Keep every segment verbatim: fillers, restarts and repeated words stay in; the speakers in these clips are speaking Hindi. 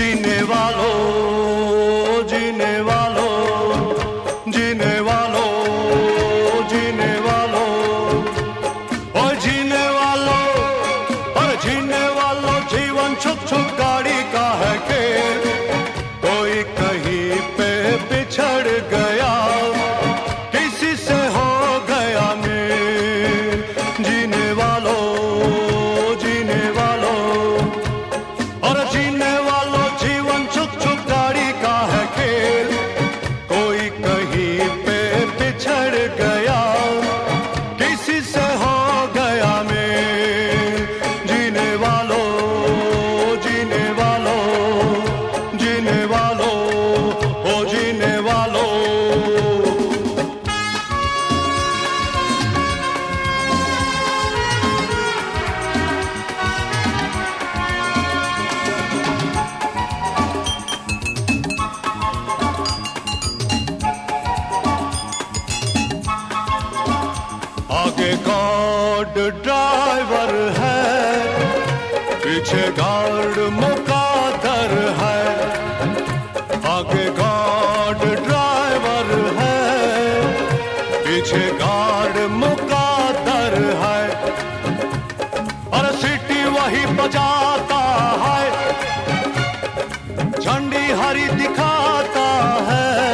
जीने वालों जीने वालों जीने वालों जीने वालों और जीने वालों और जीने वालों जीवन छुक छुक गाड़ी का है खेल। कोई कहीं पे बिछड़ गया किसी से हो गया मेल। जीने वालों जीने वालों और जीने वालों जीवन छुक छुक गाड़ी का है खेल। कोई कहीं पे बिछड़ गया किसी से हो गया मेल। जीने वालों जीने वालों जीने वालों ओ जीने वालों। आगे गार्ड ड्राइवर है, पीछे गार्ड मुकादर है। आगे गार्ड ड्राइवर है, पीछे गार्ड मुकादर है। और सीटी वही बजाता है, झंडी हरी दिखाता है।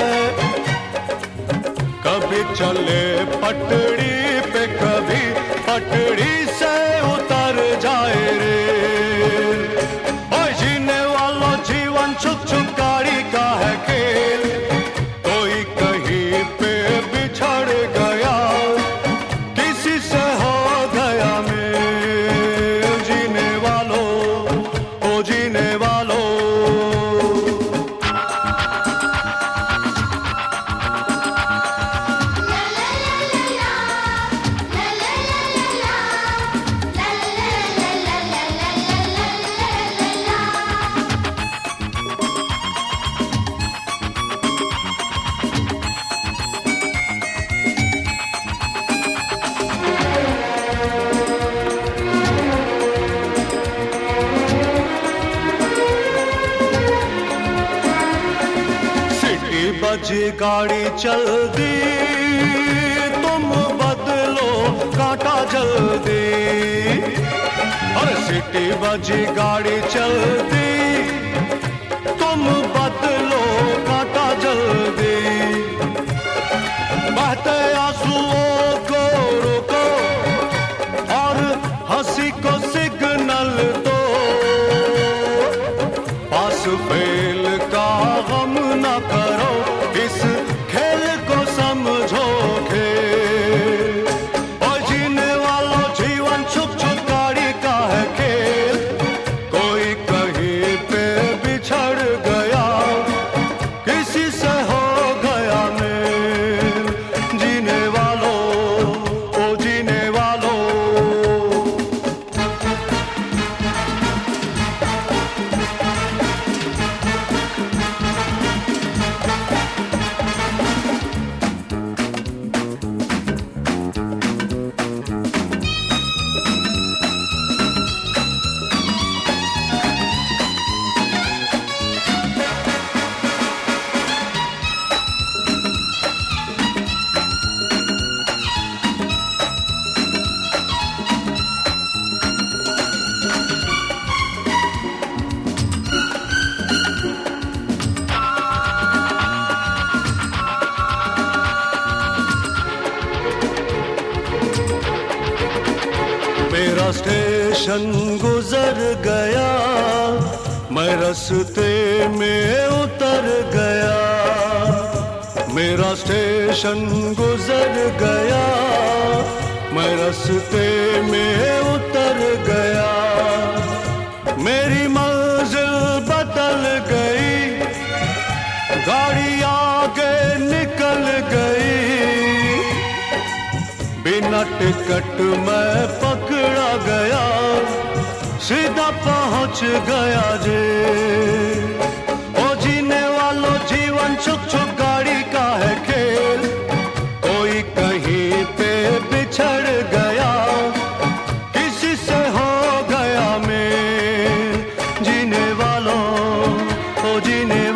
कभी चले पटड़ी पे कभी पटड़ी से उतर जाए रे। ओए जीने वालों जीवन छुक छुक गाड़ी का है खेल। कोई कहीं पे बिछड़ गया किसी से हो गया मेल। जीने वालों ओ जीने वालों। बजी गाड़ी चल दी, तुम बदलो कांटा जल्दी। और सिटी बजी गाड़ी चल दी, तुम बदलो कांटा जल्दी। बहते आंसुओं को रोको और हंसी को सिग्नल दो। पास फेल का गम न करो, इस खेल को समझो खेल। और जीने वालों जीवन छुक छुक गाड़ी का है खेल। कोई कहीं पे बिछड़ गया किसी से हो गया मेल। जीने वालों ओ जीने वालों। मेरा स्टेशन गुजर गया, मैं रास्ते में उतर गया। मेरा स्टेशन गुजर गया, मैं रास्ते में उतर गया। मेरी मंजिल बदल गई, गाड़ी आगे निकल गई। बिना टिकट मैं पकड़ा गया, सीधा पहुंच गया जे। ओ जीने वालों जीवन छुक छुक गाड़ी का है खेल। कोई कहीं पे बिछड़ गया किसी से हो गया मेल। जीने वालों जीने